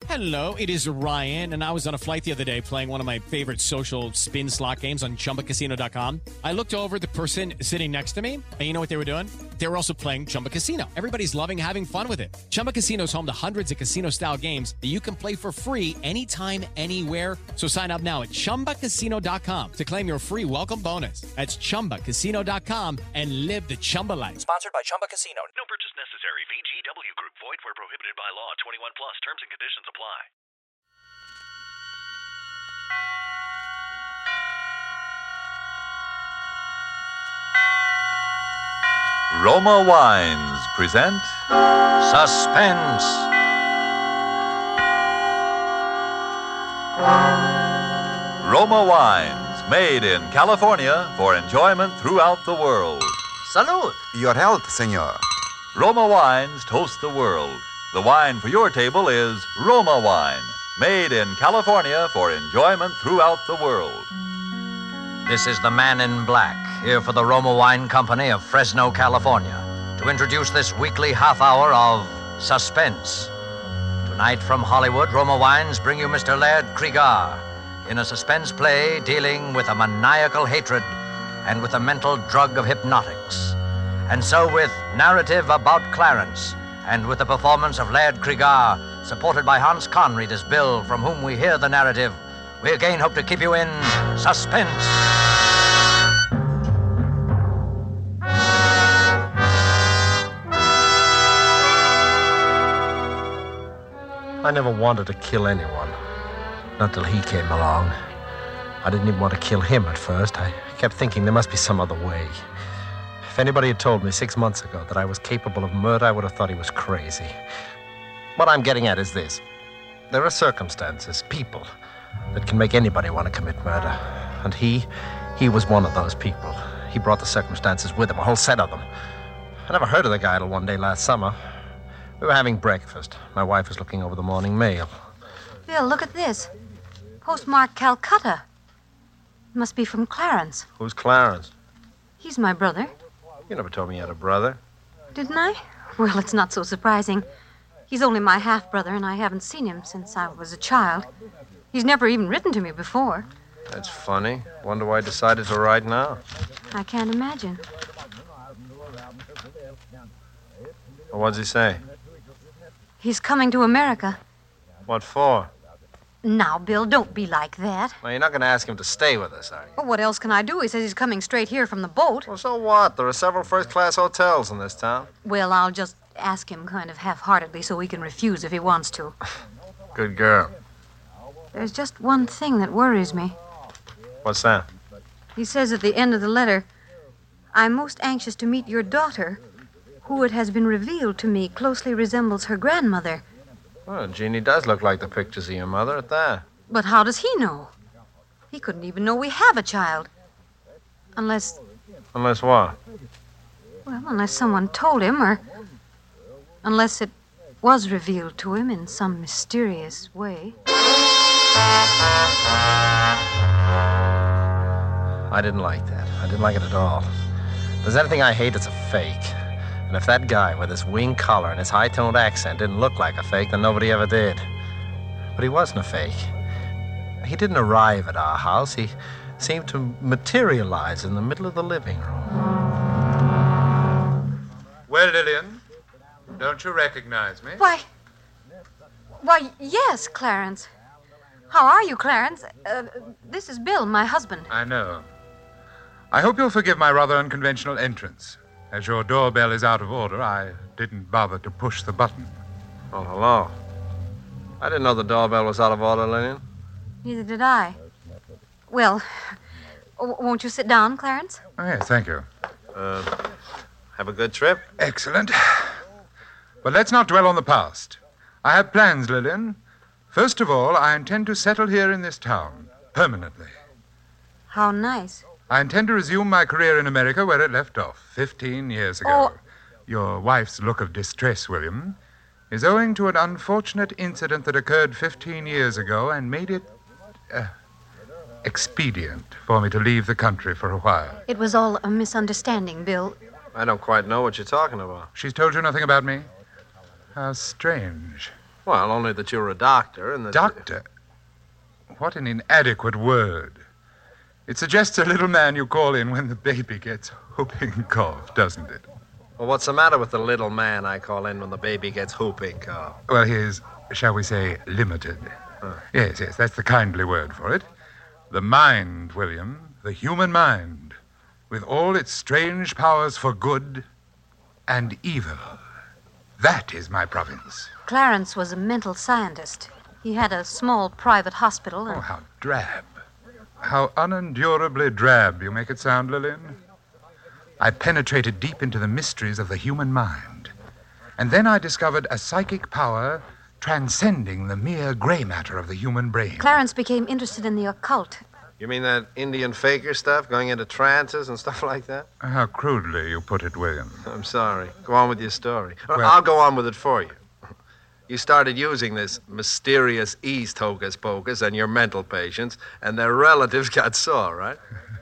Hello, it is Ryan, and I was on a flight the other day playing one of my favorite social spin slot games on ChumbaCasino.com. I looked over at the person sitting next to me, and you know what they were doing? They were also playing Chumba Casino. Everybody's loving having fun with it. Chumba Casino is home to hundreds of casino-style games that you can play for free anytime, anywhere. So sign up now at ChumbaCasino.com to claim your free welcome bonus. That's ChumbaCasino.com and live the Chumba life. Sponsored by Chumba Casino. No purchase necessary. VGW Group. Void where prohibited by law. 21 plus. Terms and conditions apply. Roma Wines present Suspense. Roma Wines, made in California for enjoyment throughout the world. Salud. Your health, senor. Roma Wines toast the world. The wine for your table is Roma Wine, made in California for enjoyment throughout the world. This is the Man in Black, here for the Roma Wine Company of Fresno, California, to introduce this weekly half hour of Suspense. Tonight from Hollywood, Roma Wines bring you Mr. Laird Cregar in a suspense play dealing with a maniacal hatred and with the mental drug of hypnotics. And so with narrative about Clarence, and with the performance of Laird Cregar, supported by Hans Conried as Bill, from whom we hear the narrative, we again hope to keep you in suspense. I never wanted to kill anyone. Not till he came along. I didn't even want to kill him at first. I kept thinking there must be some other way. If anybody had told me 6 months ago that I was capable of murder, I would have thought he was crazy. What I'm getting at is this. There are circumstances, people, that can make anybody want to commit murder. And he was one of those people. He brought the circumstances with him, a whole set of them. I never heard of the guy till one day last summer. We were having breakfast. My wife was looking over the morning mail. Bill, look at this. Postmarked Calcutta. It must be from Clarence. Who's Clarence? He's my brother. You never told me you had a brother. Didn't I? Well, it's not so surprising. He's only my half-brother, and I haven't seen him since I was a child. He's never even written to me before. That's funny. Wonder why I decided to write now. I can't imagine. Well, what's he say? He's coming to America. What for? Now, Bill, don't be like that. Well, you're not going to ask him to stay with us, are you? Well, what else can I do? He says he's coming straight here from the boat. Well, so what? There are several first-class hotels in this town. Well, I'll just ask him kind of half-heartedly so he can refuse if he wants to. Good girl. There's just one thing that worries me. What's that? He says at the end of the letter, I'm most anxious to meet your daughter, who it has been revealed to me closely resembles her grandmother. Well, Jeannie does look like the pictures of your mother at that. But how does he know? He couldn't even know we have a child. Unless... Unless what? Well, unless someone told him, or... unless it was revealed to him in some mysterious way. I didn't like that. I didn't like it at all. If there's anything I hate, it's a fake. And if that guy with his wing collar and his high-toned accent didn't look like a fake, then nobody ever did. But he wasn't a fake. He didn't arrive at our house. He seemed to materialize in the middle of the living room. Well, Lillian, don't you recognize me? Why, yes, Clarence. How are you, Clarence? This is Bill, my husband. I know. I hope you'll forgive my rather unconventional entrance. As your doorbell is out of order, I didn't bother to push the button. Oh, hello. I didn't know the doorbell was out of order, Lillian. Neither did I. Well, won't you sit down, Clarence? Oh, yes, thank you. Have a good trip? Excellent. But let's not dwell on the past. I have plans, Lillian. First of all, I intend to settle here in this town, permanently. How nice. I intend to resume my career in America where it left off 15 years ago. Oh. Your wife's look of distress, William, is owing to an unfortunate incident that occurred 15 years ago and made it expedient for me to leave the country for a while. It was all a misunderstanding, Bill. I don't quite know what you're talking about. She's told you nothing about me? How strange. Well, only that you're a doctor and that... Doctor? What an inadequate word. It suggests a little man you call in when the baby gets whooping cough, doesn't it? Well, what's the matter with the little man I call in when the baby gets whooping cough? Well, he is, shall we say, limited. Yes, that's the kindly word for it. The mind, William, the human mind, with all its strange powers for good and evil. That is my province. Clarence was a mental scientist. He had a small private hospital and... Oh, how drab. How unendurably drab you make it sound, Lillian. I penetrated deep into the mysteries of the human mind. And then I discovered a psychic power transcending the mere gray matter of the human brain. Clarence became interested in the occult. You mean that Indian faker stuff, going into trances and stuff like that? How crudely you put it, William. I'm sorry. Go on with your story. Well- I'll go on with it for you. You started using this mysterious East hocus-pocus on your mental patients, and their relatives got sore, right?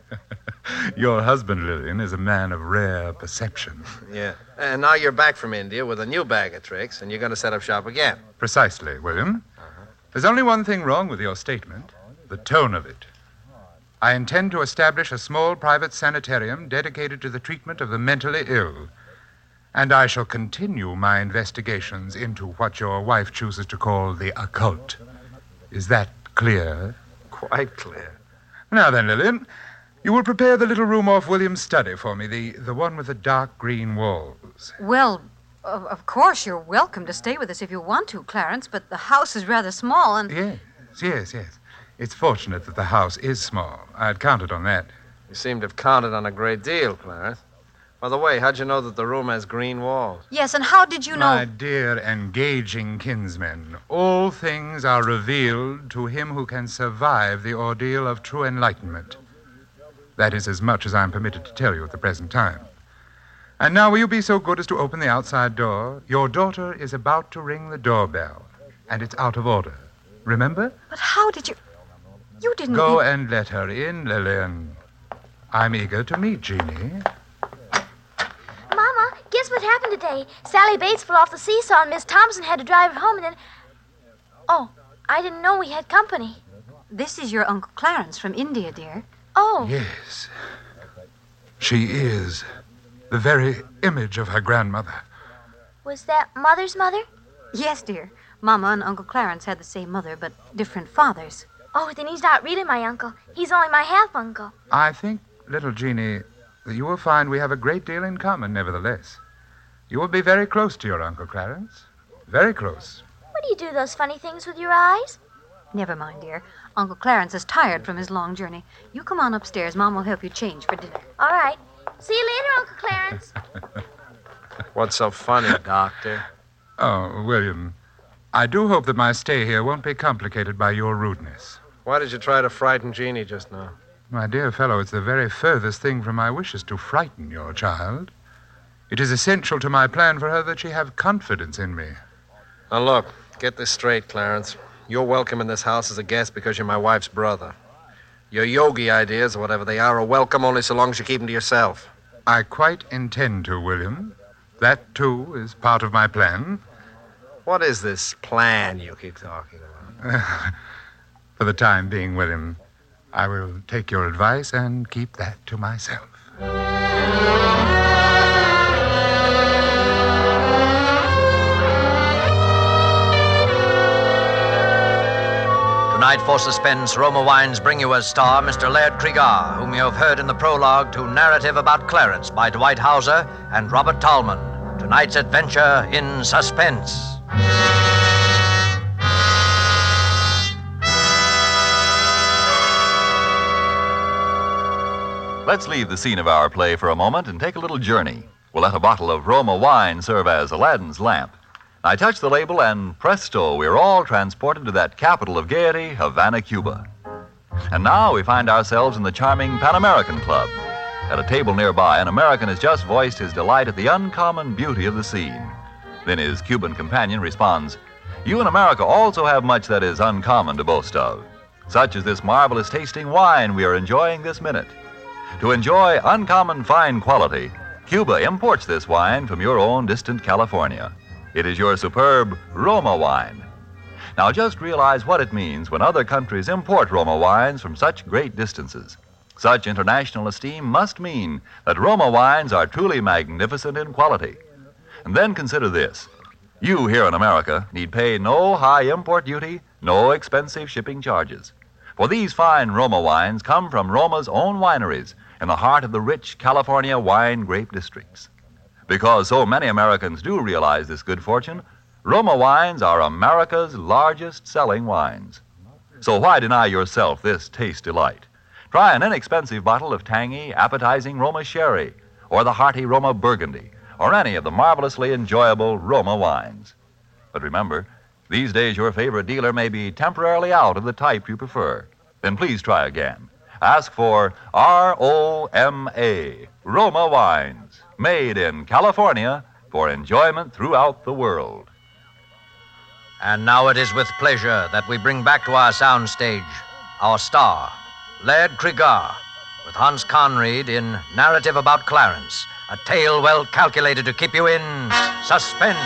Your husband, Lillian, is a man of rare perception. Yeah. And now you're back from India with a new bag of tricks, and you're going to set up shop again. Precisely, William. There's only one thing wrong with your statement, the tone of it. I intend to establish a small private sanitarium dedicated to the treatment of the mentally ill. And I shall continue my investigations into what your wife chooses to call the occult. Is that clear? Quite clear. Now then, Lillian, you will prepare the little room off William's study for me, the one with the dark green walls. Well, of course, you're welcome to stay with us if you want to, Clarence, but the house is rather small and... Yes. It's fortunate that the house is small. I'd counted on that. You seem to have counted on a great deal, Clarence. By the way, how'd you know that the room has green walls? Yes, and how did you know... My dear engaging kinsman, all things are revealed to him who can survive the ordeal of true enlightenment. That is as much as I'm permitted to tell you at the present time. And now will you be so good as to open the outside door? Your daughter is about to ring the doorbell, and it's out of order. Remember? But how did you... You didn't... Go and let her in, Lillian. I'm eager to meet Jeannie. Mama, guess what happened today? Sally Bates fell off the seesaw and Miss Thompson had to drive her home and then... Oh, I didn't know we had company. This is your Uncle Clarence from India, dear. Oh. Yes. She is the very image of her grandmother. Was that Mother's mother? Yes, dear. Mama and Uncle Clarence had the same mother, but different fathers. Oh, then he's not really my uncle. He's only my half-uncle. I think, little Jeannie, that you will find we have a great deal in common, nevertheless. You will be very close to your Uncle Clarence. Very close. What do you do those funny things with your eyes? Never mind, dear. Uncle Clarence is tired from his long journey. You come on upstairs. Mom will help you change for dinner. All right. See you later, Uncle Clarence. What's so funny, Doctor? Oh, William, I do hope that my stay here won't be complicated by your rudeness. Why did you try to frighten Jeannie just now? My dear fellow, it's the very furthest thing from my wishes to frighten your child. It is essential to my plan for her that she have confidence in me. Now, look, get this straight, Clarence. You're welcome in this house as a guest because you're my wife's brother. Your yogi ideas, or whatever they are welcome only so long as you keep them to yourself. I quite intend to, William. That, too, is part of my plan. What is this plan you keep talking about? For the time being, William, I will take your advice and keep that to myself. Tonight for Suspense, Roma Wines bring you as star Mr. Laird Cregar, whom you have heard in the prologue to Narrative About Clarence by Dwight Hauser and Robert Tallman. Tonight's adventure in Suspense. Let's leave the scene of our play for a moment and take a little journey. We'll let a bottle of Roma wine serve as Aladdin's lamp. I touch the label and presto, we're all transported to that capital of gaiety, Havana, Cuba. And now we find ourselves in the charming Pan American Club. At a table nearby, an American has just voiced his delight at the uncommon beauty of the scene. Then his Cuban companion responds, "You in America also have much that is uncommon to boast of, such as this marvelous tasting wine we are enjoying this minute. To enjoy uncommon fine quality, Cuba imports this wine from your own distant California. It is your superb Roma wine, Now just realize what it means when other countries import Roma wines from such great distances. Such international esteem must mean that Roma wines are truly magnificent in quality. And then consider this. You here in America need pay no high import duty, no expensive shipping charges. For these fine Roma wines come from Roma's own wineries in the heart of the rich California wine grape districts. Because so many Americans do realize this good fortune, Roma wines are America's largest selling wines. So why deny yourself this taste delight? Try an inexpensive bottle of tangy, appetizing Roma sherry, or the hearty Roma burgundy, or any of the marvelously enjoyable Roma wines. But remember, these days your favorite dealer may be temporarily out of the type you prefer. Then please try again. Ask for R-O-M-A, Roma wines, made in California for enjoyment throughout the world. And now it is with pleasure that we bring back to our soundstage our star, Laird Cregar, with Hans Conried in Narrative About Clarence, a tale well calculated to keep you in suspense.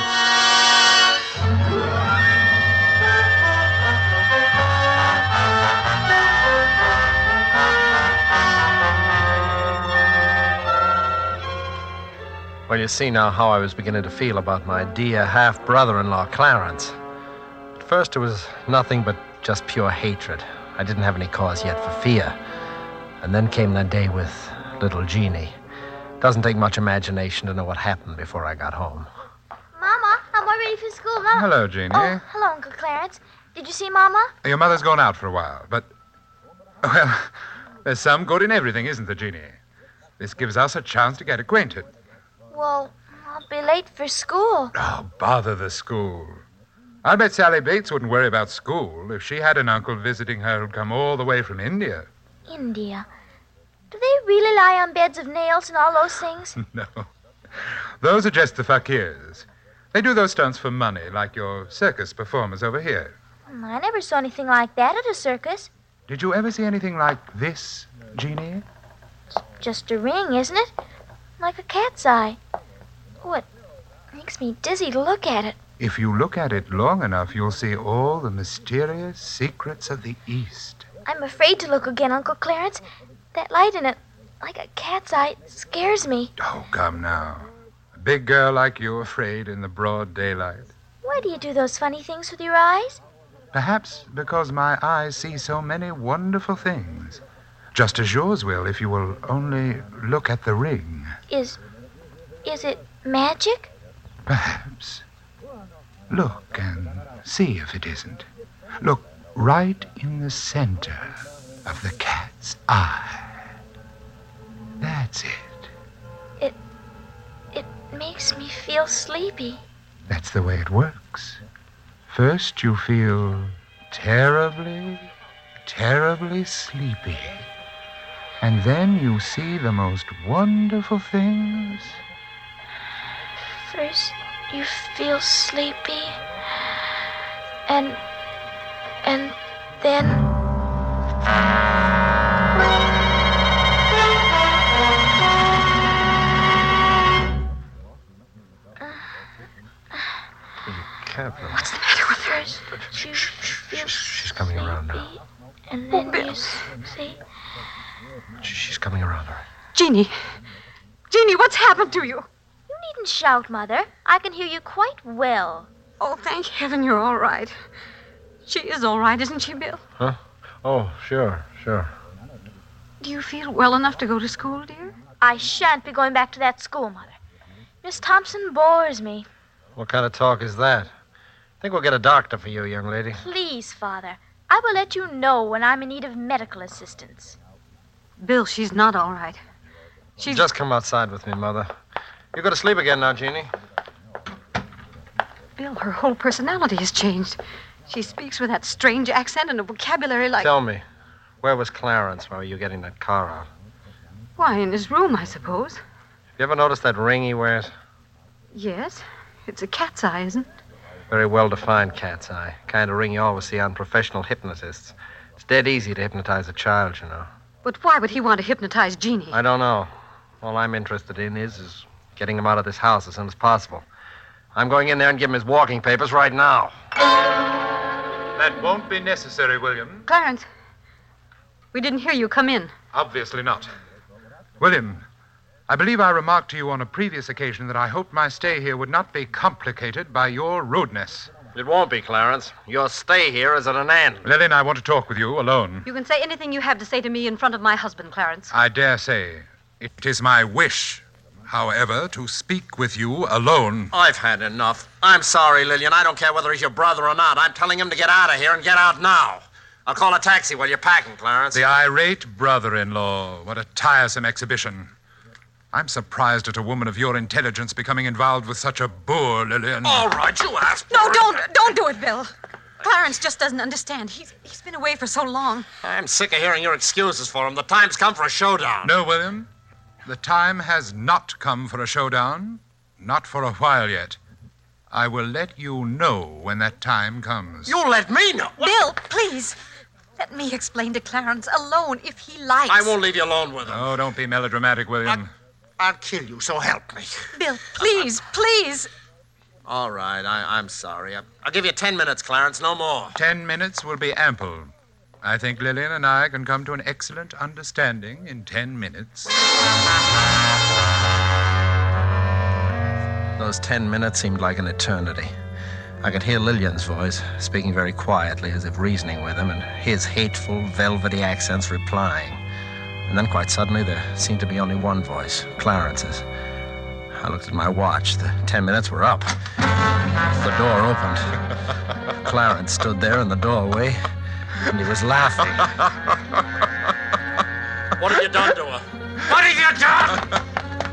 Well, you see now how I was beginning to feel about my dear half-brother-in-law, Clarence. At first, it was nothing but just pure hatred. I didn't have any cause yet for fear. And then came that day with little Jeannie. Doesn't take much imagination to know what happened before I got home. Mama, I'm all ready for school. Mama. Hello, Jeannie. Oh, hello, Uncle Clarence. Did you see Mama? Your mother's gone out for a while, but... Well, there's some good in everything, isn't there, Jeannie? This gives us a chance to get acquainted. Well, I'll be late for school. Oh, bother the school. I'll bet Sally Bates wouldn't worry about school if she had an uncle visiting her who'd come all the way from India. India? Do they really lie on beds of nails and all those things? No. Those are just the fakirs. They do those stunts for money, like your circus performers over here. I never saw anything like that at a circus. Did you ever see anything like this, Jeannie? Just a ring, isn't it? Like a cat's eye. Oh, it makes me dizzy to look at it. If you look at it long enough, you'll see all the mysterious secrets of the East. I'm afraid to look again, Uncle Clarence. That light in it, like a cat's eye, scares me. Oh, come now. A big girl like you afraid in the broad daylight. Why do you do those funny things with your eyes? Perhaps because my eyes see so many wonderful things. Just as yours will if you will only look at the ring. Is it magic? Perhaps. Look and see if it isn't. Look right in the center of the cat's eye. That's it. It makes me feel sleepy. That's the way it works. First you feel terribly, terribly sleepy. And then you see the most wonderful things. First, you feel sleepy. And then... What's the matter with her? First, you feel She's coming around now. And then you see... She's coming around her. Jeannie, what's happened to you? You needn't shout, Mother. I can hear you quite well. Oh, thank heaven you're all right. She is all right, isn't she, Bill? Huh? Oh, sure. Do you feel well enough to go to school, dear? I shan't be going back to that school, Mother. Miss Thompson bores me. What kind of talk is that? I think we'll get a doctor for you, young lady. Please, Father. I will let you know when I'm in need of medical assistance. Bill, she's not all right. She's... Just come outside with me, Mother. You go to sleep again now, Jeannie. Bill, her whole personality has changed. She speaks with that strange accent and a vocabulary like... Tell me, where was Clarence while you were getting that car out? Why, in his room, I suppose. You ever noticed that ring he wears? Yes. It's a cat's eye, isn't it? Very well-defined cat's eye. Kind of ring you always see on professional hypnotists. It's dead easy to hypnotize a child, you know. But why would he want to hypnotize Jeannie? I don't know. All I'm interested in is getting him out of this house as soon as possible. I'm going in there and give him his walking papers right now. That won't be necessary, William. Clarence, we didn't hear you come in. Obviously not. William, I believe I remarked to you on a previous occasion that I hoped my stay here would not be complicated by your rudeness. It won't be, Clarence. Your stay here is at an end. Lillian, I want to talk with you alone. You can say anything you have to say to me in front of my husband, Clarence. I dare say. It is my wish, however, to speak with you alone. I've had enough. I'm sorry, Lillian. I don't care whether he's your brother or not. I'm telling him to get out of here and get out now. I'll call a taxi while you're packing, Clarence. The irate brother-in-law. What a tiresome exhibition. I'm surprised at a woman of your intelligence becoming involved with such a boor, Lillian. All right, you asked. No, don't do it, Bill. Clarence just doesn't understand. He's been away for so long. I'm sick of hearing your excuses for him. The time's come for a showdown. No, William. The time has not come for a showdown. Not for a while yet. I will let you know when that time comes. You let me know? Bill, please. Let me explain to Clarence alone if he likes. I won't leave you alone with him. Oh, don't be melodramatic, William. I'll kill you, so help me. Bill, please, please. All right, I'm sorry. I'll give you 10 minutes, Clarence, no more. 10 minutes will be ample. I think Lillian and I can come to an excellent understanding in 10 minutes. Those 10 minutes seemed like an eternity. I could hear Lillian's voice, speaking very quietly as if reasoning with him, and his hateful, velvety accents replying. And then quite suddenly there seemed to be only one voice, Clarence's. I looked at my watch. The 10 minutes were up. The door opened. Clarence stood there in the doorway, and he was laughing. What have you done to her? What have you done?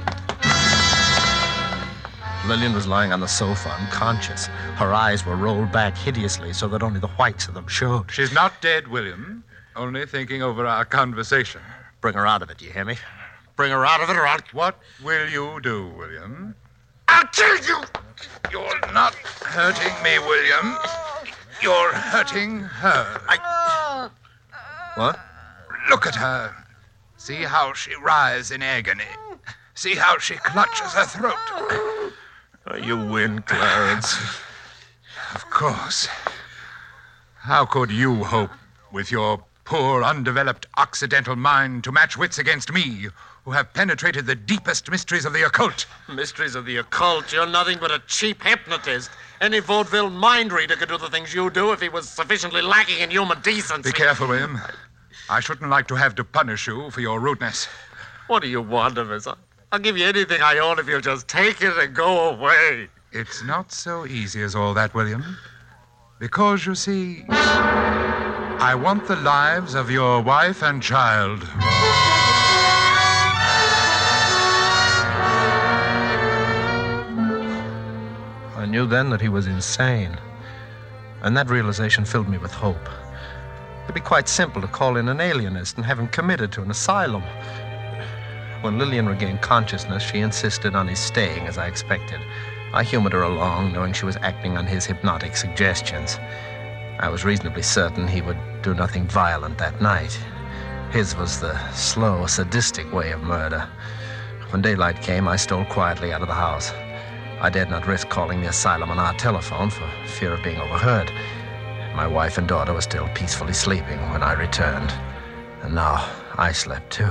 Lillian was lying on the sofa, unconscious. Her eyes were rolled back hideously so that only the whites of them showed. She's not dead, William. Only thinking over our conversation. Bring her out of it, you hear me? Bring her out of it or I'll... What will you do, William? I'll kill you! You're not hurting me, William. You're hurting her. What? Look at her. See how she writhes in agony. See how she clutches her throat. You win, Clarence. Of course. How could you hope, with your poor, undeveloped Occidental mind, to match wits against me, who have penetrated the deepest mysteries of the occult? Mysteries of the occult? You're nothing but a cheap hypnotist. Any vaudeville mind reader could do the things you do if he was sufficiently lacking in human decency. Be careful, William. I shouldn't like to have to punish you for your rudeness. What do you want of us? I'll give you anything I own if you'll just take it and go away. It's not so easy as all that, William. Because, you see, I want the lives of your wife and child. I knew then that he was insane. And that realization filled me with hope. It'd be quite simple to call in an alienist and have him committed to an asylum. When Lillian regained consciousness, she insisted on his staying, as I expected. I humored her along, knowing she was acting on his hypnotic suggestions. I was reasonably certain he would do nothing violent that night. His was the slow, sadistic way of murder. When daylight came, I stole quietly out of the house. I dared not risk calling the asylum on our telephone for fear of being overheard. My wife and daughter were still peacefully sleeping when I returned. And now I slept too.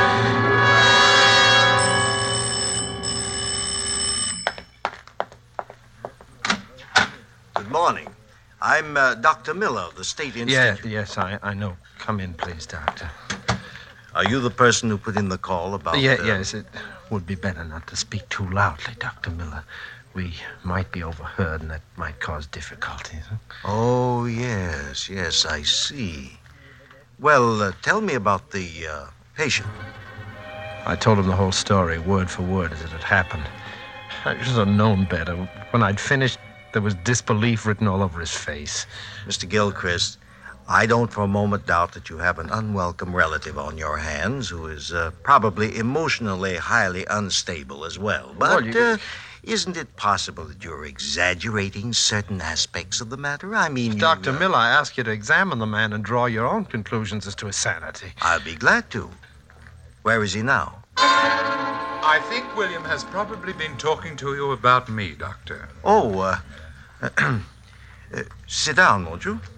Good morning. I'm Dr. Miller of the State Institute. Yes, I know. Come in, please, Doctor. Are you the person who put in the call about... Yes, it would be better not to speak too loudly, Dr. Miller. We might be overheard, and that might cause difficulties. Oh, yes, I see. Well, tell me about the patient. I told him the whole story, word for word, as it had happened. I should have known better. When I'd finished, there was disbelief written all over his face. Mr. Gilchrist, I don't for a moment doubt that you have an unwelcome relative on your hands who is probably emotionally highly unstable as well. But isn't it possible that you're exaggerating certain aspects of the matter? I mean, Dr. Miller, I ask you to examine the man and draw your own conclusions as to his sanity. I'll be glad to. Where is he now? I think William has probably been talking to you about me, Doctor. Oh, sit down, won't you?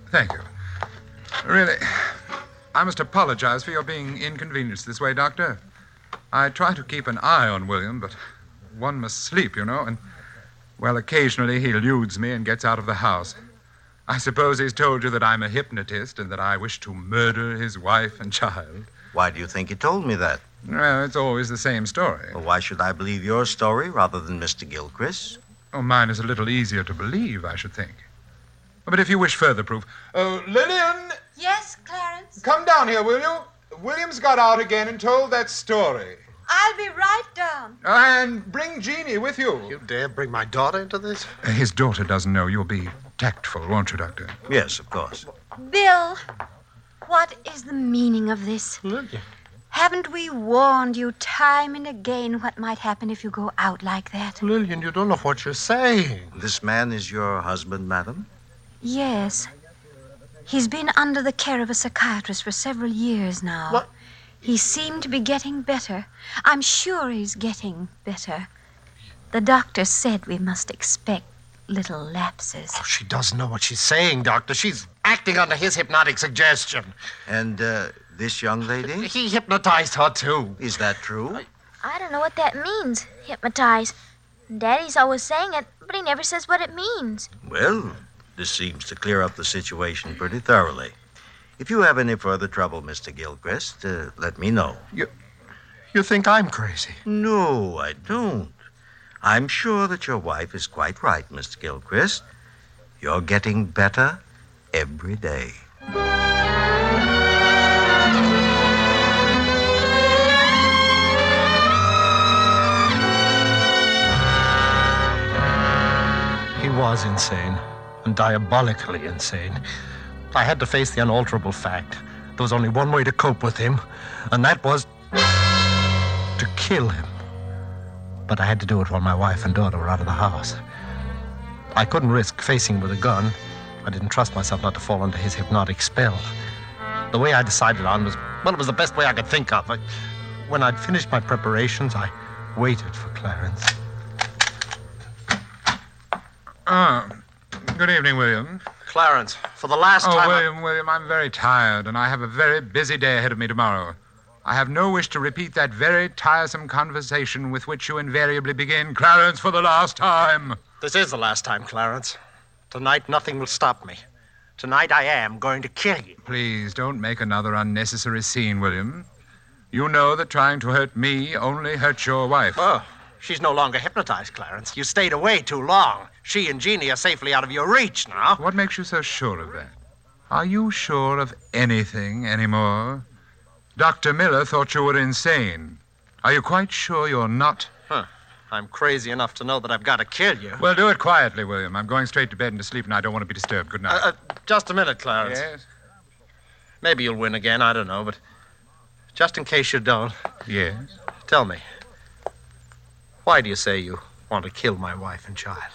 Thank you. Really, I must apologize for your being inconvenienced this way, Doctor. I try to keep an eye on William, but one must sleep, and, well, occasionally he eludes me and gets out of the house. I suppose he's told you that I'm a hypnotist and that I wish to murder his wife and child. Why do you think he told me that? Well, it's always the same story. Well, why should I believe your story rather than Mr. Gilchrist? Oh, mine is a little easier to believe, I should think. But if you wish further proof... Oh, Lillian! Yes, Clarence? Come down here, will you? William's got out again and told that story. I'll be right down. And bring Jeannie with you. You dare bring my daughter into this? His daughter doesn't know. You'll be tactful, won't you, Doctor? Yes, of course. Bill, what is the meaning of this? Lillian. Haven't we warned you time and again what might happen if you go out like that? Lillian, you don't know what you're saying. This man is your husband, madam? Yes. He's been under the care of a psychiatrist for several years now. What? He seemed to be getting better. I'm sure he's getting better. The doctor said we must expect little lapses. Oh, she doesn't know what she's saying, Doctor. She's acting under his hypnotic suggestion. And, this young lady? He hypnotized her, too. Is that true? I don't know what that means, hypnotize. Daddy's always saying it, but he never says what it means. Well, this seems to clear up the situation pretty thoroughly. If you have any further trouble, Mr. Gilchrist, let me know. You think I'm crazy? No, I don't. I'm sure that your wife is quite right, Mr. Gilchrist. You're getting better every day. He was insane, and diabolically insane. I had to face the unalterable fact. There was only one way to cope with him, and that was to kill him. But I had to do it while my wife and daughter were out of the house. I couldn't risk facing him with a gun. I didn't trust myself not to fall under his hypnotic spell. The way I decided on was, well, it was the best way I could think of. When I'd finished my preparations, I waited for Clarence. Good evening, William. Clarence, for the last time... William, I'm very tired, and I have a very busy day ahead of me tomorrow. I have no wish to repeat that very tiresome conversation with which you invariably begin, Clarence, for the last time. This is the last time, Clarence. Tonight, nothing will stop me. Tonight, I am going to kill you. Please, don't make another unnecessary scene, William. You know that trying to hurt me only hurts your wife. Oh, she's no longer hypnotized, Clarence. You stayed away too long. She and Jeannie are safely out of your reach now. What makes you so sure of that? Are you sure of anything anymore? Dr. Miller thought you were insane. Are you quite sure you're not? I'm crazy enough to know that I've got to kill you. Well, do it quietly, William. I'm going straight to bed and to sleep, and I don't want to be disturbed. Good night. Just a minute, Clarence. Yes? Maybe you'll win again, I don't know, but just in case you don't... Yes? Tell me, why do you say you want to kill my wife and child?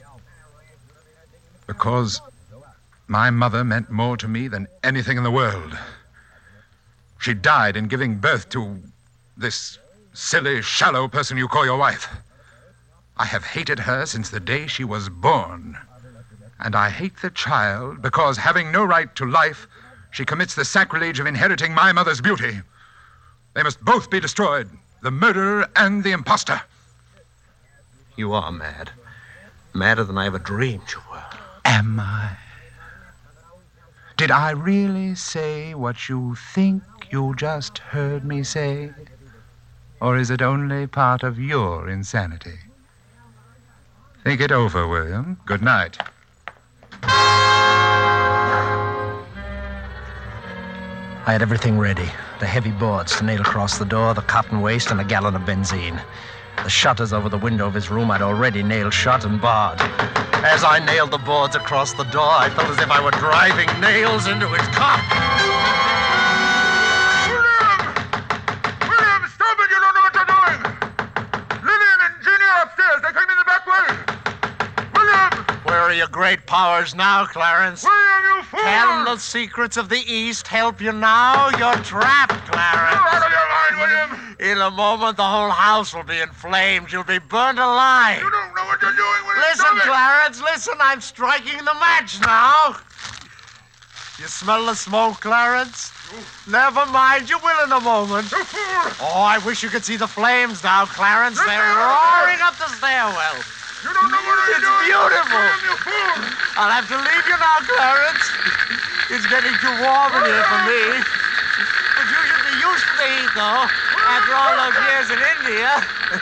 Because my mother meant more to me than anything in the world. She died in giving birth to this silly, shallow person you call your wife. I have hated her since the day she was born. And I hate the child because, having no right to life, she commits the sacrilege of inheriting my mother's beauty. They must both be destroyed, the murderer and the imposter. You are mad. Madder than I ever dreamed you were. Am I? Did I really say what you think you just heard me say? Or is it only part of your insanity? Think it over, William. Good night. I had everything ready. The heavy boards to nail across the door, the cotton waste, and a gallon of benzene. The shutters over the window of his room I'd already nailed shut and barred. As I nailed the boards across the door, I felt as if I were driving nails into his cock. William, stop it! You don't know what you're doing! Lillian and Jeannie are upstairs. They came in the back way. William! Where are your great powers now, Clarence? William, you fool! Can the secrets of the East help you now? You're trapped, Clarence. You're out of your mind, William! In a moment, the whole house will be in flames. You'll be burned alive. You don't know what you're doing, William. Listen, Clarence, listen. I'm striking the match now. You smell the smoke, Clarence? Never mind, you will in a moment. Oh, I wish you could see the flames now, Clarence. They're roaring up the stairwell. You don't know what I'm doing. It's beautiful. You fool. I'll have to leave you now, Clarence. It's getting too warm in here for me. But you should be used to the heat, though, after all those years in India.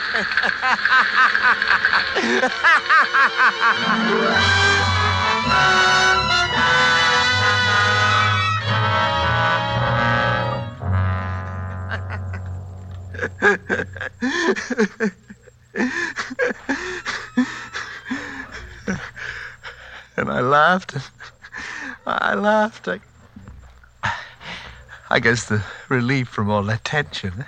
And I laughed. I guess the relief from all that tension.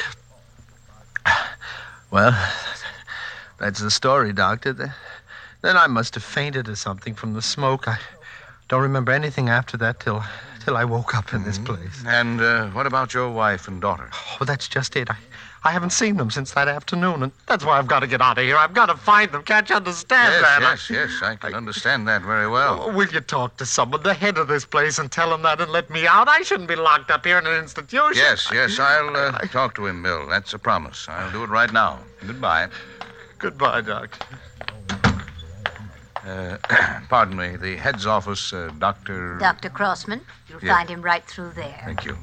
Well, that's the story, Doctor. Then I must have fainted or something from the smoke. I don't remember anything after that till I woke up in this place. And what about your wife and daughter? Oh, that's just it. I haven't seen them since that afternoon, and that's why I've got to get out of here. I've got to find them. Can't you understand that? Yes, I can understand that very well. Oh, will you talk to someone, the head of this place, and tell him that and let me out? I shouldn't be locked up here in an institution. Yes, I'll talk to him, Bill. That's a promise. I'll do it right now. Goodbye. Goodbye, Doctor. Pardon me, the head's office, Dr. Dr. Crossman. You'll find him right through there. Thank you.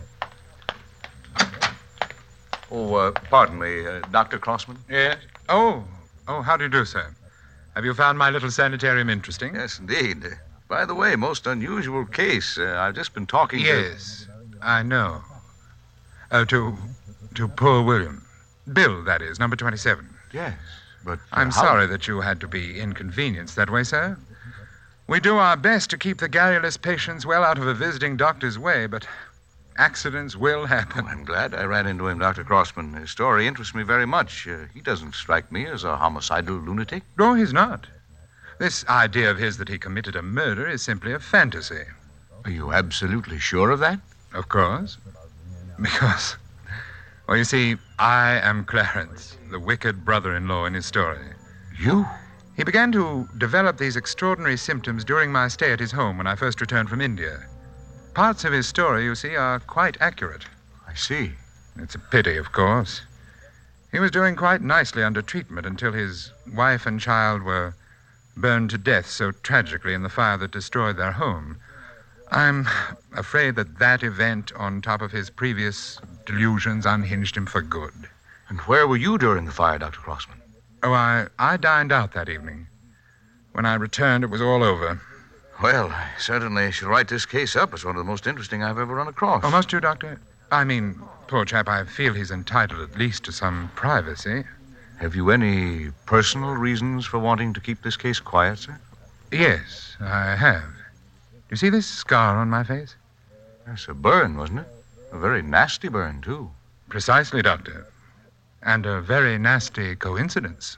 Oh, pardon me, Dr. Crossman? Yes? Oh, how do you do, sir? Have you found my little sanitarium interesting? Yes, indeed. By the way, most unusual case. I've just been talking to... Yes, I know. To poor William. Bill, that is, number 27. Yes, but... I'm sorry that you had to be inconvenienced that way, sir. We do our best to keep the garrulous patients well out of a visiting doctor's way, but accidents will happen. Oh, I'm glad I ran into him, Dr. Crossman. His story interests me very much. He doesn't strike me as a homicidal lunatic. No, he's not. This idea of his that he committed a murder is simply a fantasy. Are you absolutely sure of that? Of course. Because, well, you see, I am Clarence, the wicked brother-in-law in his story. You? He began to develop these extraordinary symptoms during my stay at his home when I first returned from India. Parts of his story, you see, are quite accurate. I see. It's a pity, of course. He was doing quite nicely under treatment until his wife and child were burned to death so tragically in the fire that destroyed their home. I'm afraid that event, on top of his previous delusions, unhinged him for good. And where were you during the fire, Dr. Crossman? Oh, I dined out that evening. When I returned, it was all over. Well, I certainly shall write this case up as one of the most interesting I've ever run across. Oh, must you, Doctor? I mean, poor chap, I feel he's entitled at least to some privacy. Have you any personal reasons for wanting to keep this case quiet, sir? Yes, I have. Do you see this scar on my face? That's a burn, wasn't it? A very nasty burn, too. Precisely, Doctor. And a very nasty coincidence.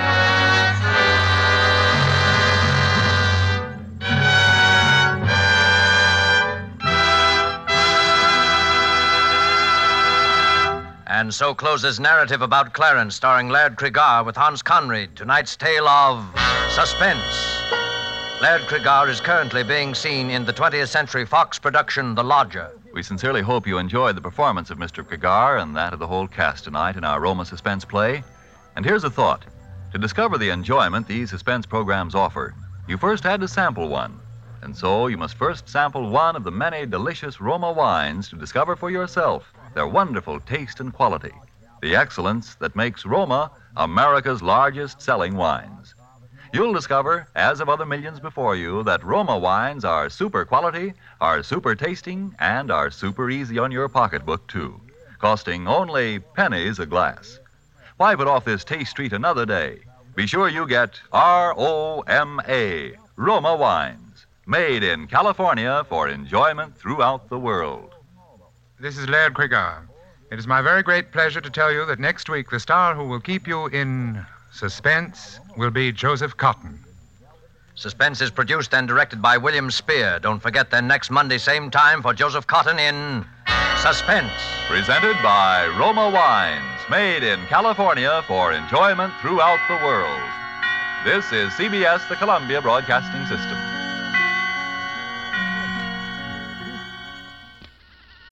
And so closes narrative about Clarence, starring Laird Cregar with Hans Conried, tonight's tale of suspense. Laird Cregar is currently being seen in the 20th Century Fox production, The Lodger. We sincerely hope you enjoyed the performance of Mr. Cregar and that of the whole cast tonight in our Roma suspense play. And here's a thought. To discover the enjoyment these suspense programs offer, you first had to sample one. And so you must first sample one of the many delicious Roma wines to discover for yourself their wonderful taste and quality, the excellence that makes Roma America's largest selling wines. You'll discover, as of other millions before you, that Roma wines are super quality, are super tasting, and are super easy on your pocketbook, too, costing only pennies a glass. Why put off this taste treat another day? Be sure you get R-O-M-A, Roma wines, made in California for enjoyment throughout the world. This is Laird Cregar. It is my very great pleasure to tell you that next week the star who will keep you in suspense will be Joseph Cotton. Suspense is produced and directed by William Spear. Don't forget then next Monday, same time, for Joseph Cotton in Suspense. Presented by Roma Wines, made in California for enjoyment throughout the world. This is CBS, the Columbia Broadcasting System.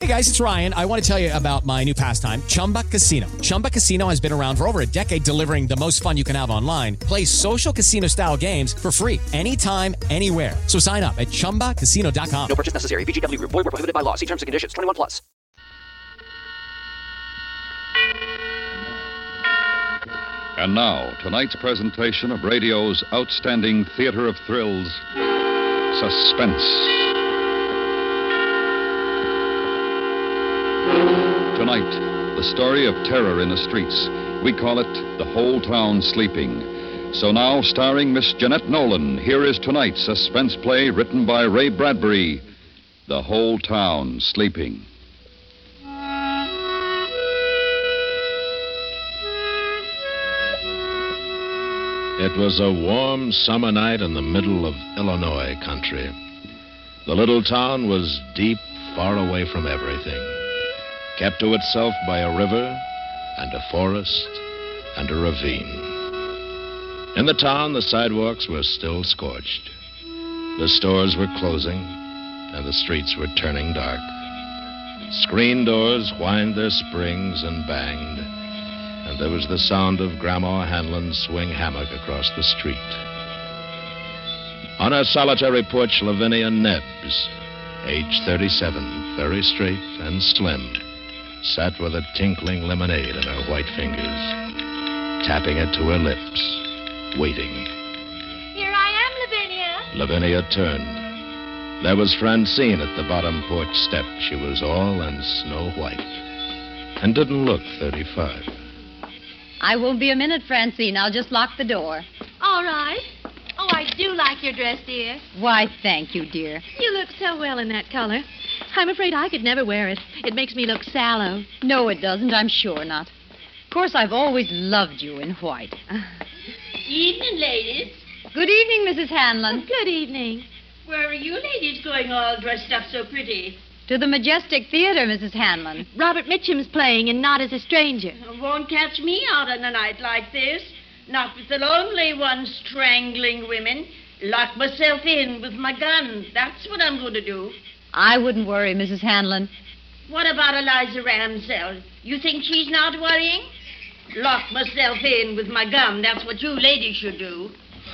guys, it's Ryan. I want to tell you about my new pastime, Chumba Casino. Chumba Casino has been around for over a decade, delivering the most fun you can have online. Play social casino-style games for free anytime, anywhere. So sign up at ChumbaCasino.com. No purchase necessary. VGW Group. Void where prohibited by law. See terms and conditions. 21+. And now, tonight's presentation of radio's outstanding theater of thrills, Suspense. Tonight, the story of terror in the streets. We call it The Whole Town Sleeping. So now, starring Miss Jeanette Nolan, here is tonight's suspense play written by Ray Bradbury, The Whole Town Sleeping. It was a warm summer night in the middle of Illinois country. The little town was deep, far away from everything, kept to itself by a river and a forest and a ravine. In the town, the sidewalks were still scorched. The stores were closing, and the streets were turning dark. Screen doors whined their springs and banged, and there was the sound of Grandma Hanlon's swing hammock across the street. On her solitary porch, Lavinia Nebbs, age 37, very straight and slim, sat with a tinkling lemonade in her white fingers, tapping it to her lips, waiting. Here I am, Lavinia. Lavinia turned. There was Francine at the bottom porch step. She was all in snow white and didn't look 35. I won't be a minute, Francine. I'll just lock the door. All right. Oh, I do like your dress, dear. Why, thank you, dear. You look so well in that color. I'm afraid I could never wear it. It makes me look sallow. No, it doesn't. I'm sure not. Of course, I've always loved you in white. Evening, ladies. Good evening, Mrs. Hanlon. Good evening. Where are you ladies going all dressed up so pretty? To the Majestic Theater, Mrs. Hanlon. Robert Mitchum's playing and Not as a Stranger. Won't catch me out on a night like this. Not with the lonely one strangling women. Lock myself in with my gun. That's what I'm going to do. I wouldn't worry, Mrs. Hanlon. What about Eliza Ramsell? You think she's not worrying? Lock myself in with my gun. That's what you ladies should do.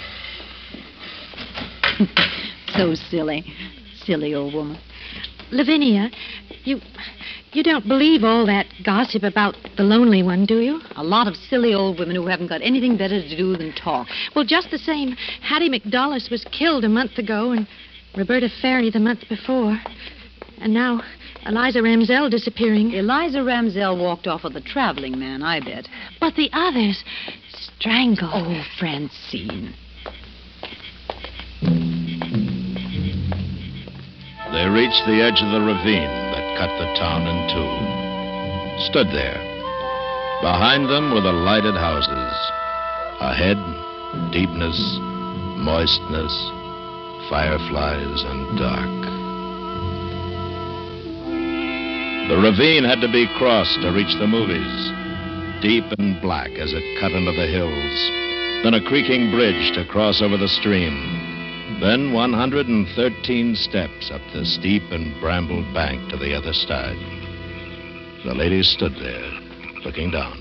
So silly. Silly old woman. Lavinia, you don't believe all that gossip about the lonely one, do you? A lot of silly old women who haven't got anything better to do than talk. Well, just the same, Hattie McDullis was killed a month ago and Roberta Ferry the month before. And now Eliza Ramsell disappearing. Eliza Ramsell walked off with a traveling man, I bet. But the others, strangled. Oh, Francine. They reached the edge of the ravine that cut the town in two. Stood there. Behind them were the lighted houses. Ahead, deepness, moistness, fireflies, and dark. The ravine had to be crossed to reach the movies, deep and black as it cut into the hills. Then a creaking bridge to cross over the stream. Then 113 steps up the steep and brambled bank to the other side. The ladies stood there, looking down.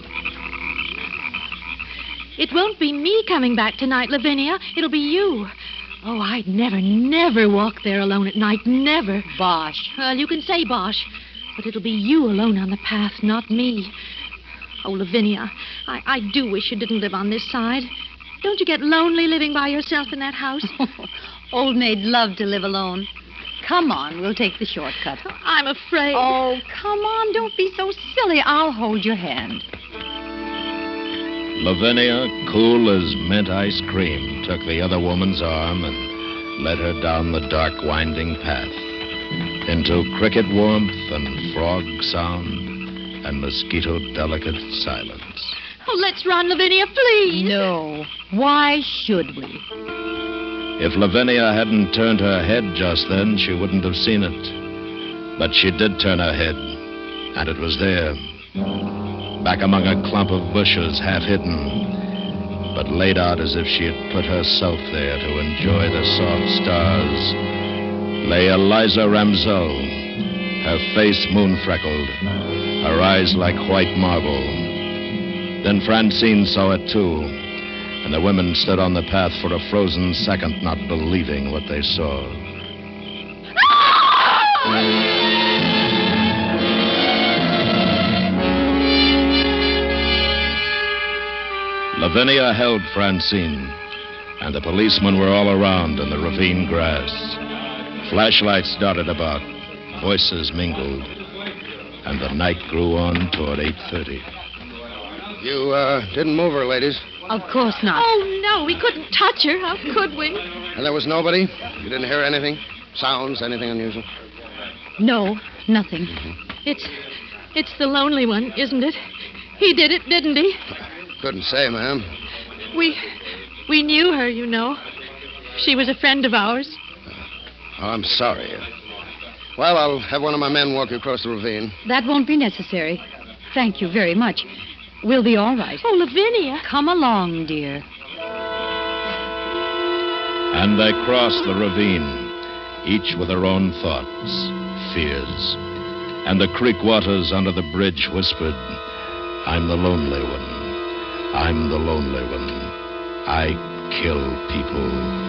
It won't be me coming back tonight, Lavinia. It'll be you. Oh, I'd never walk there alone at night. Never. Bosh. Well, you can say bosh. But it'll be you alone on the path, not me. Oh, Lavinia, I do wish you didn't live on this side. Don't you get lonely living by yourself in that house? Old maid loved to live alone. Come on, we'll take the shortcut. I'm afraid. Oh, come on, don't be so silly. I'll hold your hand. Lavinia, cool as mint ice cream, took the other woman's arm and led her down the dark, winding path into cricket warmth and frog sound and mosquito-delicate silence. Oh, let's run, Lavinia, please. No. Why should we? If Lavinia hadn't turned her head just then, she wouldn't have seen it. But she did turn her head, and it was there, back among a clump of bushes, half hidden, but laid out as if she had put herself there to enjoy the soft stars, lay Eliza Ramsell, her face moon-freckled, her eyes like white marble. Then Francine saw it too, and the women stood on the path for a frozen second, not believing what they saw. Lavinia held Francine, and the policemen were all around in the ravine grass. Flashlights darted about, voices mingled, and the night grew on toward 8:30. You, didn't move her, ladies. Of course not. Oh, no, we couldn't touch her. How could we? And there was nobody? You didn't hear anything? Sounds, anything unusual? No, nothing. It's the lonely one, isn't it? He did it, didn't he? Couldn't say, ma'am. We knew her, you know. She was a friend of ours. Oh, I'm sorry. Well, I'll have one of my men walk you across the ravine. That won't be necessary. Thank you very much. We'll be all right. Oh, Lavinia. Come along, dear. And they crossed the ravine, each with her own thoughts, fears. And the creek waters under the bridge whispered, I'm the lonely one. I'm the lonely one. I kill people.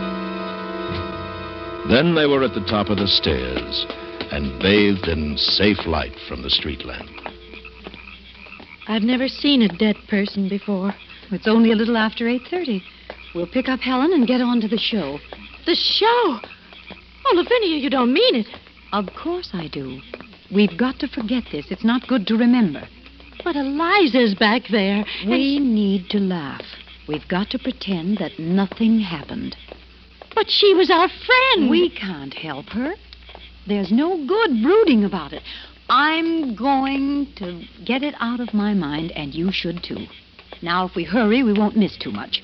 Then they were at the top of the stairs and bathed in safe light from the street lamp. I've never seen a dead person before. It's only a little after 8:30. We'll pick up Helen and get on to the show. The show? Oh, Lavinia, you don't mean it. Of course I do. We've got to forget this. It's not good to remember. But Eliza's back there. We need to laugh. We've got to pretend that nothing happened. But she was our friend. We can't help her. There's no good brooding about it. I'm going to get it out of my mind, and you should too. Now, if we hurry, we won't miss too much.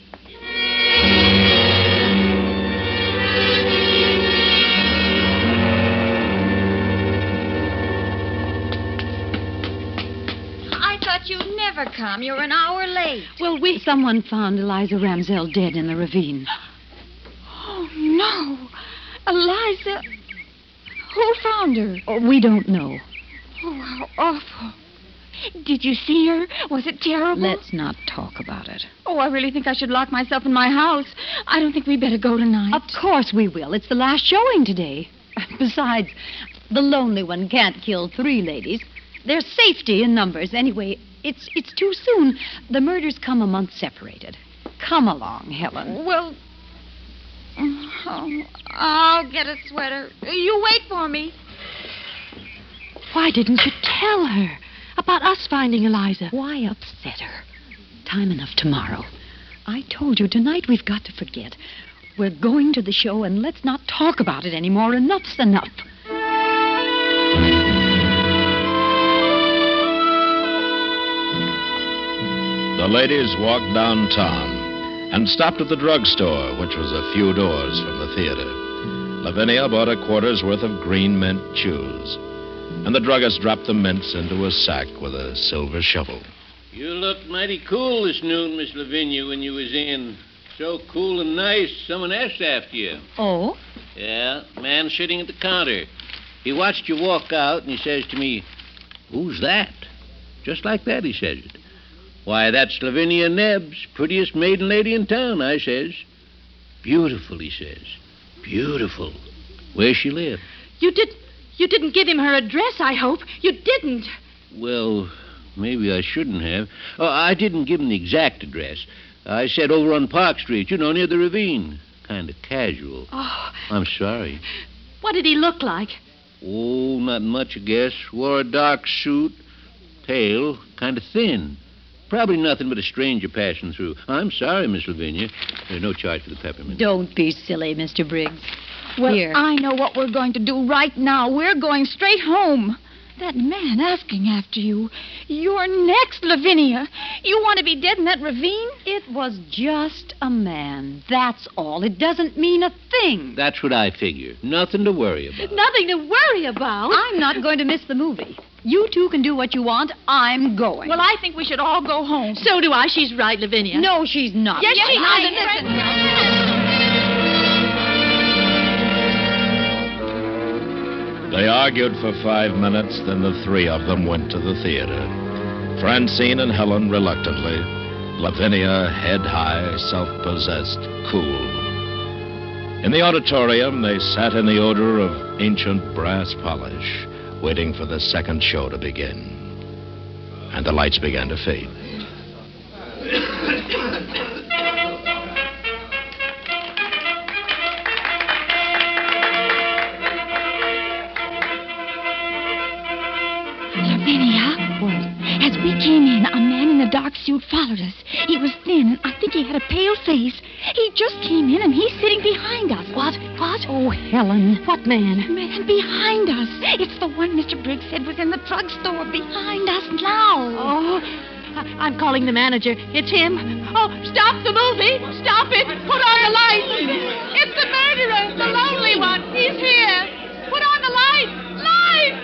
I thought you'd never come. You're an hour late. Well, someone found Eliza Ramsell dead in the ravine. Oh, no. Eliza. Who found her? Oh, we don't know. Oh, how awful. Did you see her? Was it terrible? Let's not talk about it. Oh, I really think I should lock myself in my house. I don't think we'd better go tonight. Of course we will. It's the last showing today. Besides, the lonely one can't kill 3 ladies. There's safety in numbers. Anyway, it's too soon. The murders come a month separated. Come along, Helen. Well, I'll get a sweater. You wait for me. Why didn't you tell her about us finding Eliza? Why upset her? Time enough tomorrow. I told you, tonight we've got to forget. We're going to the show, and let's not talk about it anymore. Enough's enough. The ladies walked downtown and stopped at the drugstore, which was a few doors from the theater. Lavinia bought a quarter's worth of green mint chews, and the druggist dropped the mints into a sack with a silver shovel. You looked mighty cool this noon, Miss Lavinia, when you was in. So cool and nice, someone asked after you. Oh? Yeah, man sitting at the counter. He watched you walk out, and he says to me, "Who's that?" Just like that, he says it. "Why, that's Lavinia Nebbs, prettiest maiden lady in town," I says. "Beautiful," he says. "Beautiful. Where she live?" You didn't give him her address, I hope. You didn't. Well, maybe I shouldn't have. Oh, I didn't give him the exact address. I said over on Park Street, near the ravine. Kind of casual. Oh. I'm sorry. What did he look like? Oh, not much, I guess. Wore a dark suit. Pale. Kind of thin. Probably nothing but a stranger passing through. I'm sorry, Miss Lavinia. There's no charge for the peppermint. Don't be silly, Mr. Briggs. Well, Here. I know what we're going to do right now. We're going straight home. That man asking after you. You're next, Lavinia. You want to be dead in that ravine? It was just a man. That's all. It doesn't mean a thing. That's what I figure. Nothing to worry about. Nothing to worry about? I'm not going to miss the movie. You two can do what you want. I'm going. Well, I think we should all go home. So do I. She's right, Lavinia. No, she's not. Yes, she is. They argued for 5 minutes, then the three of them went to the theater. Francine and Helen reluctantly, Lavinia head high, self-possessed, cool. In the auditorium, they sat in the odor of ancient brass polish, waiting for the second show to begin. And the lights began to fade. Lavinia? What? As we came in, a man in a dark suit followed us. He was thin, and I think he had a pale face. He just came in, and he's sitting behind us. What? Oh, Helen, what man? Man behind us. It's the one Mr. Briggs said was in the drugstore behind us now. Oh, I'm calling the manager. It's him. Oh, stop the movie. Stop it. Put on the lights. It's the murderer, the lonely one. He's here. Put on the lights. Lights!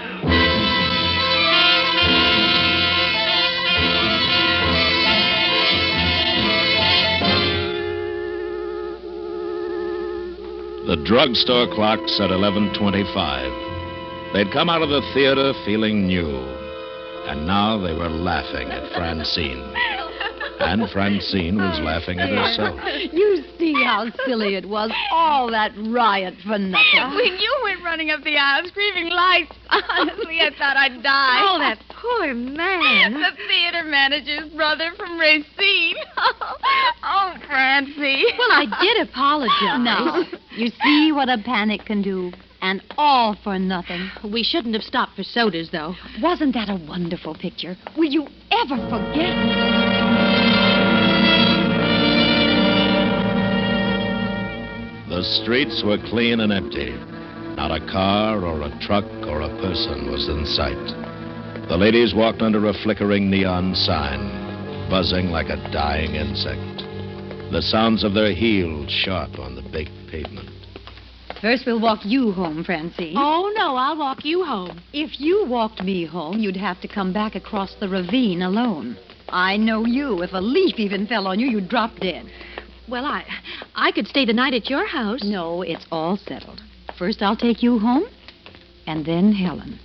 The drugstore clock said 11:25. They'd come out of the theater feeling new. And now they were laughing at Francine. And Francine was laughing at herself. You see how silly it was. All that riot for nothing. When you went running up the aisle screaming lights, honestly, I thought I'd die. Oh, that poor man. The theater manager's brother from Racine. Oh, Francie. Well, I did apologize. No. You see what a panic can do. And all for nothing. We shouldn't have stopped for sodas, though. Wasn't that a wonderful picture? Will you ever forget? The streets were clean and empty. Not a car or a truck or a person was in sight. The ladies walked under a flickering neon sign, buzzing like a dying insect. The sounds of their heels sharp on the baked pavement. First, we'll walk you home, Francine. Oh, no, I'll walk you home. If you walked me home, you'd have to come back across the ravine alone. I know you. If a leaf even fell on you, you'd drop dead. Well, I could stay the night at your house. No, it's all settled. First, I'll take you home, and then Helen.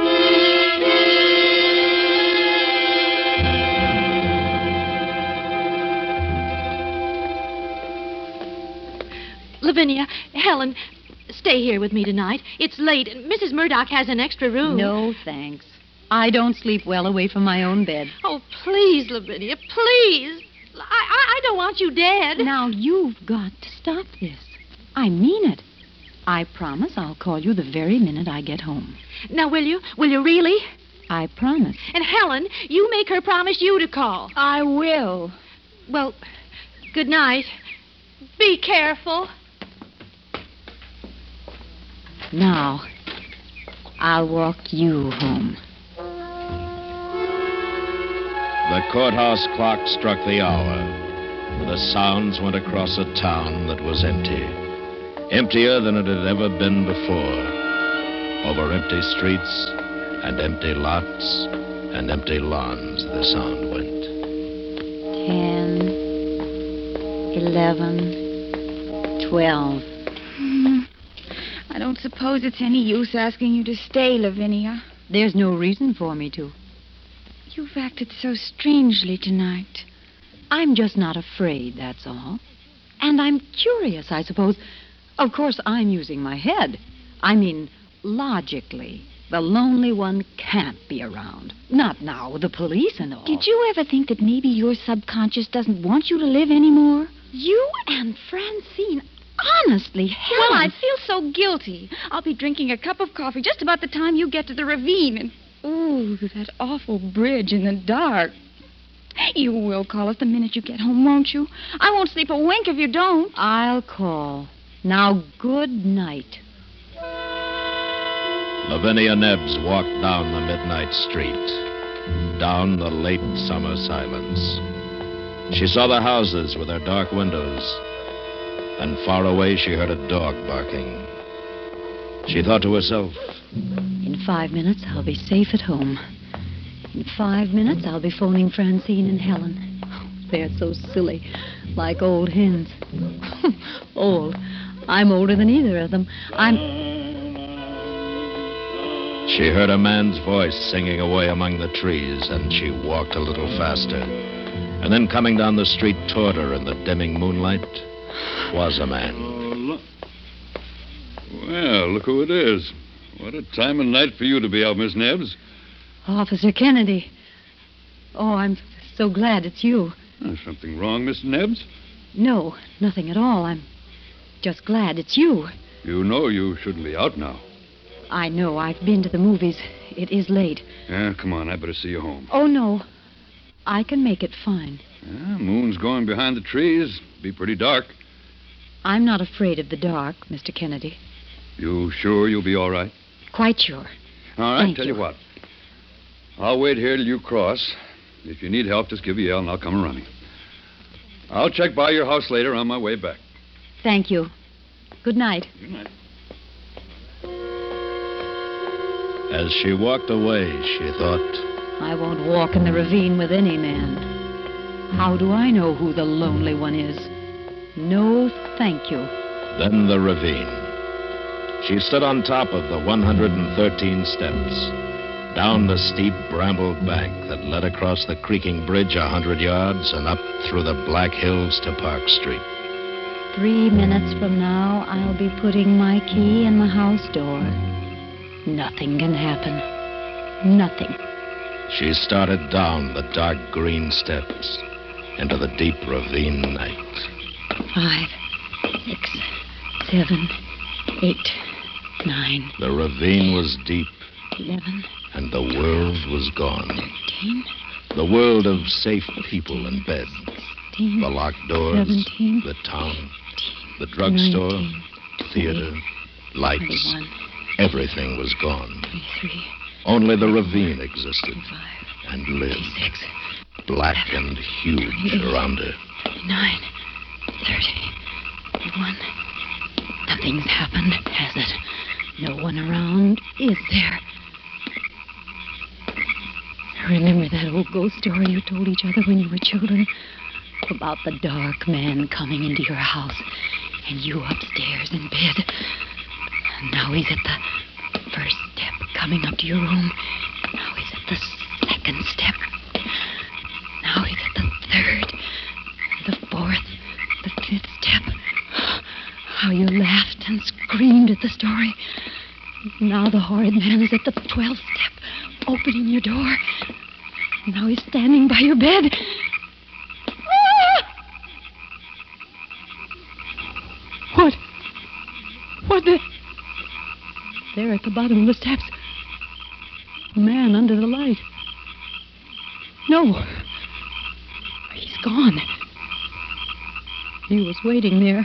Lavinia, Helen, stay here with me tonight. It's late, and Mrs. Murdoch has an extra room. No, thanks. I don't sleep well away from my own bed. Oh, please, Lavinia, please. I don't want you dead. Now, you've got to stop this. I mean it. I promise I'll call you the very minute I get home. Now, will you? Will you really? I promise. And Helen, you make her promise you to call. I will. Well, good night. Be careful. Now, I'll walk you home. The courthouse clock struck the hour. The sounds went across a town that was empty. Emptier than it had ever been before. Over empty streets and empty lots and empty lawns, the sound went. 10, 11, 12. I don't suppose it's any use asking you to stay, Lavinia. There's no reason for me to. You've acted so strangely tonight. I'm just not afraid, that's all. And I'm curious, I suppose. Of course, I'm using my head. I mean, logically, the lonely one can't be around. Not now, with the police and all. Did you ever think that maybe your subconscious doesn't want you to live anymore? You and Francine, honestly, Helen. Well, I feel so guilty. I'll be drinking a cup of coffee just about the time you get to the ravine. And, ooh, that awful bridge in the dark. You will call us the minute you get home, won't you? I won't sleep a wink if you don't. I'll call. Now, good night. Lavinia Nebbs walked down the midnight street, down the late summer silence. She saw the houses with their dark windows, and far away she heard a dog barking. She thought to herself, in 5 minutes, I'll be safe at home. In 5 minutes, I'll be phoning Francine and Helen. They're so silly, like old hens. Old. I'm older than either of them. She heard a man's voice singing away among the trees, and she walked a little faster. And then coming down the street toward her in the dimming moonlight was a man. Well, look who it is. What a time of night for you to be out, Miss Nebbs. Officer Kennedy. Oh, I'm so glad it's you. Something wrong, Miss Nebbs? No, nothing at all. I'm just glad it's you. You know you shouldn't be out now. I know. I've been to the movies. It is late. Yeah, come on. I better see you home. Oh, no. I can make it fine. Moon's going behind the trees. Be pretty dark. I'm not afraid of the dark, Mr. Kennedy. You sure you'll be all right? Quite sure. All right, Thank tell you what. I'll wait here till you cross. If you need help, just give a yell and I'll come running. I'll check by your house later on my way back. Thank you. Good night. Good night. As she walked away, she thought, I won't walk in the ravine with any man. How do I know who the lonely one is? No, thank you. Then the ravine. She stood on top of the 113 steps, down the steep brambled bank that led across the creaking bridge 100 yards and up through the Black Hills to Park Street. 3 minutes from now, I'll be putting my key in the house door. Nothing can happen. Nothing. She started down the dark green steps into the deep ravine night. 5, 6, 7, 8, 9. The ravine was deep, 11. and the world was gone. 13. The world of safe people in bed. 16, the locked doors, 17, the town, the drugstore, 19, theater, 20, lights. 21, Everything was gone. 23. Only the ravine existed 25, and lived, 26, black and huge 28, around her. 29, 30, 31. Nothing's happened, has it? No one around, is there? Remember that old ghost story you told each other when you were children? About the dark man coming into your house and you upstairs in bed. And now he's at the first step coming up to your room. Now he's at the second step. Now he's at the third, and the fourth, the fifth step. How you laughed and screamed at the story. Now the horrid man is at the 12th step, opening your door. Now he's standing by your bed. Ah! What the... There at the bottom of the steps. A man under the light. No. He's gone. He was waiting there.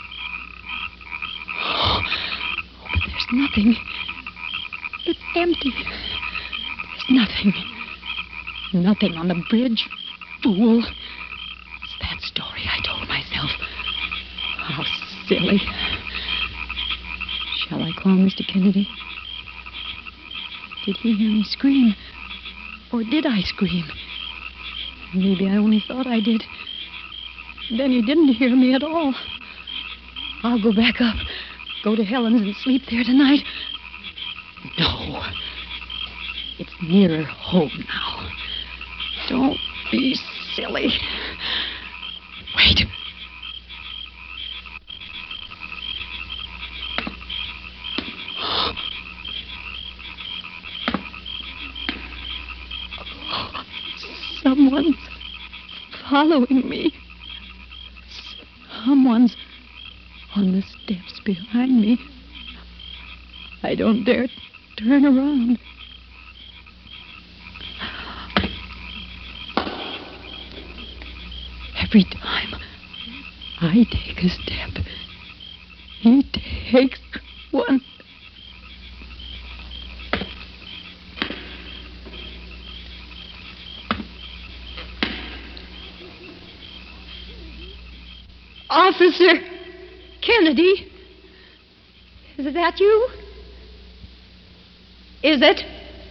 Oh, but there's nothing. It's empty. There's nothing. Nothing on the bridge. Fool. It's that story I told myself. How silly. Shall I call Mr. Kennedy? Did he hear me scream? Or did I scream? Maybe I only thought I did. Then he didn't hear me at all. I'll go back up. Go to Helen's and sleep there tonight. No. It's nearer home now. Don't be silly. Wait. Someone's following me. Someone's on the steps behind me. I don't dare turn around. Every time I take a step, he takes one. Officer Kennedy, is that you? Is it?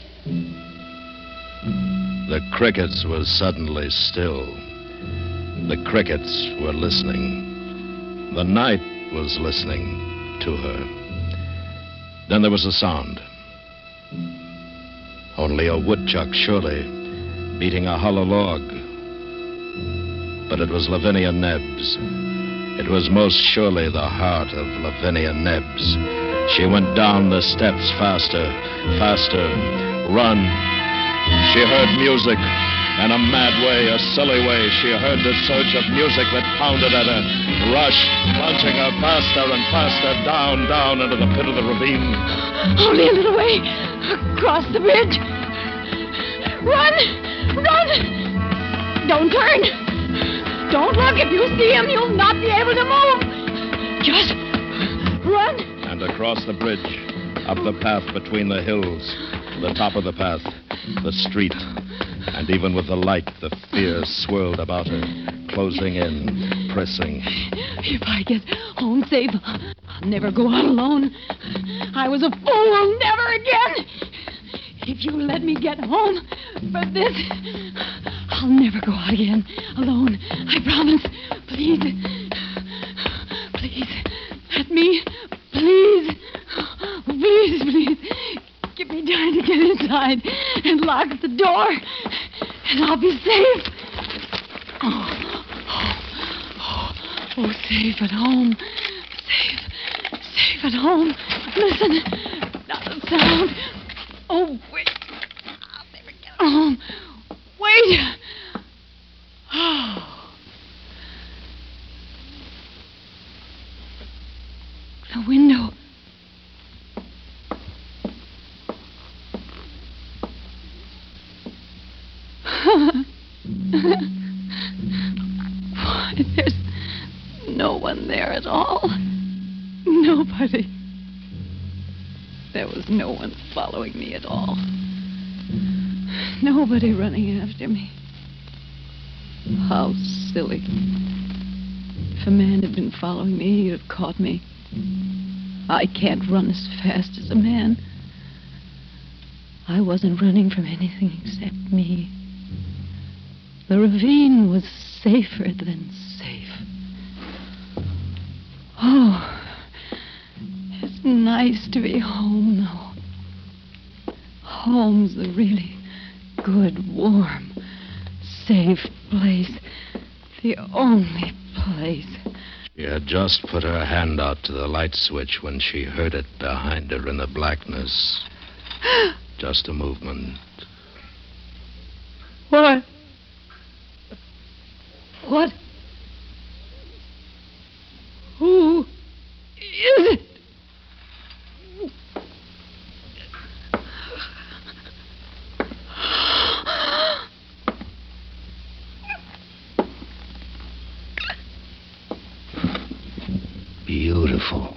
The crickets were suddenly still. The crickets were listening. The night was listening to her. Then there was a sound. Only a woodchuck, surely, beating a hollow log. But it was Lavinia Nebbs. It was most surely the heart of Lavinia Nebbs. She went down the steps faster, faster. Run. She heard music. In a mad way, a silly way, she heard the surge of music that pounded at her, rushed, plunging her faster and faster down, down into the pit of the ravine. Only a little way. Across the bridge. Run! Run! Don't turn! Don't look. If you see him, you'll not be able to move. Just run. And across the bridge, up the path between the hills, to the top of the path, the street. And even with the light, the fear swirled about her, closing in, pressing. If I get home safe, I'll never go out alone. I was a fool. Never again. If you let me get home for this, I'll never go out again alone. I promise. Please. Please. Let me. Please. Please, please. Give me time to get inside and lock the door, and I'll be safe. Oh, safe at home. Safe at home. Listen, not a sound. Oh, wait. I'll never get home. Wait. Oh. The window. Why, there's no one there at all. Nobody. There was no one following me at all. Nobody running after me. How silly. If a man had been following me, he'd have caught me. I can't run as fast as a man. I wasn't running from anything except me. The ravine was safer than safe. Oh, it's nice to be home, though. Home's the really good, warm, safe place. The only place. She had just put her hand out to the light switch when she heard it behind her in the blackness. Just a movement. What? What? Who is it? Beautiful.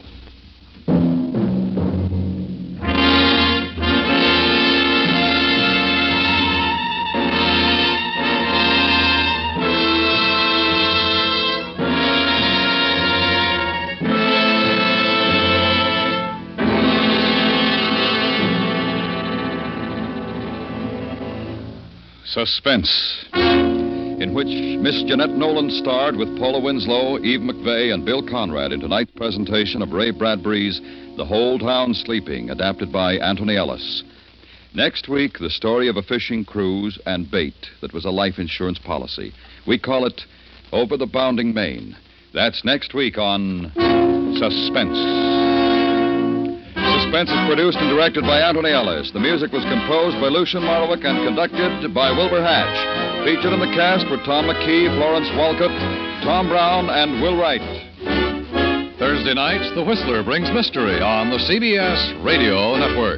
Suspense, in which Miss Jeanette Nolan starred with Paula Winslow, Eve McVeigh, and Bill Conrad in tonight's presentation of Ray Bradbury's The Whole Town Sleeping, adapted by Anthony Ellis. Next week, the story of a fishing cruise and bait that was a life insurance policy. We call it Over the Bounding Main. That's next week on Suspense. Suspense is produced and directed by Anthony Ellis. The music was composed by Lucien Morawick and conducted by Wilbur Hatch. Featured in the cast were Tom McKee, Florence Walcott, Tom Brown, and Will Wright. Thursday nights, The Whistler brings mystery on the CBS Radio Network.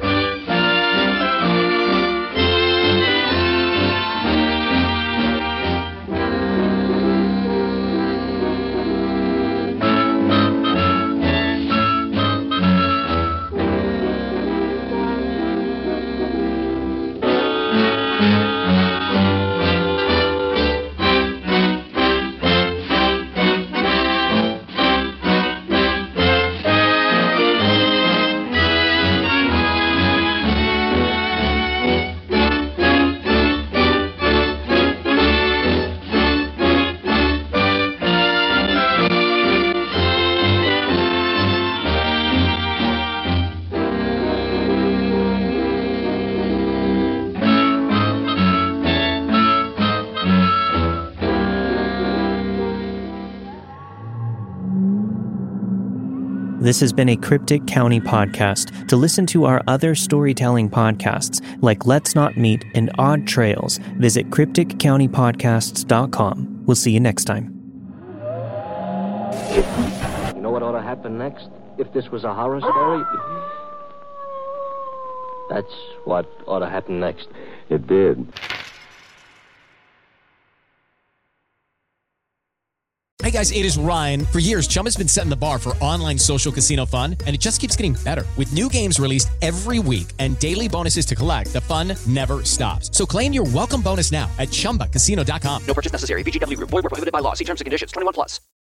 This has been a Cryptic County podcast. To listen to our other storytelling podcasts, like Let's Not Meet and Odd Trails, visit crypticcountypodcasts.com. We'll see you next time. You know what ought to happen next? If this was a horror story? That's what ought to happen next. It did. Hey guys, it is Ryan. For years, Chumba's been setting the bar for online social casino fun, and it just keeps getting better. With new games released every week and daily bonuses to collect, the fun never stops. So claim your welcome bonus now at ChumbaCasino.com. No purchase necessary. VGW Group. Void where prohibited by law. See terms and conditions. 21+.